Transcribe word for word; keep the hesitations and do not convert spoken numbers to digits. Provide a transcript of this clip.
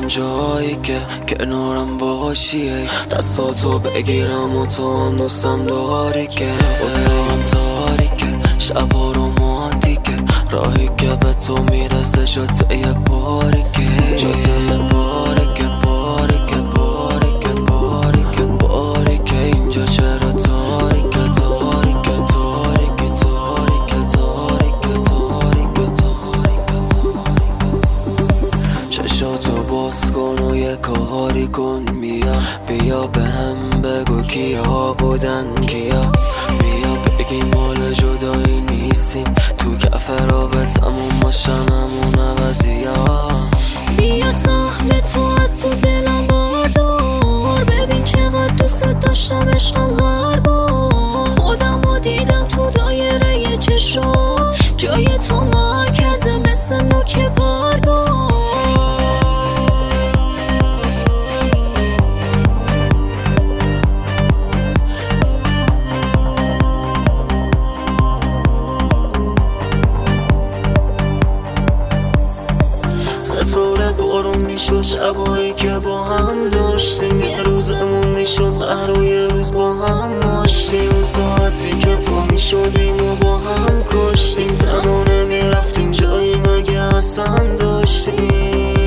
برم جایی که کنارم باشی، دستاتو بگیرم و تو هم دوستم داری که اتاقم تاریکه، شبا رومانتیکه، راهی که به تو میرسه جاده باریکه، جاده باریکه باریکه باریکه باریکه باریکه. اینجا چرا تاریکه تاریکه تاریکه تاریکه تاریکه تاریکه تاریکه. چشاتو باز کن و یه کاری کن، بیا بیا به هم بگو کیا بودن کیا، بیا بگی مال جدایی نیستیم، تو کف رابطمون باشن همون عوضی ها. بیا سهم تو از تو دلم باردار، ببین چقدر دوست داشتم عشقم هر بار، خودم رو دیدم تو دایره یه چشم، جای تو مرکزه مثل نوک برگار. ستاره بارون میشد شبایی که با هم داشتیم، یه روزمون میشد قهر و یه روز با هم ماشتیم، اون ساعتی که پا میشدیم و با هم کشتیم، تنها نمیرفتیم جایی مگه اصلا داشتیم.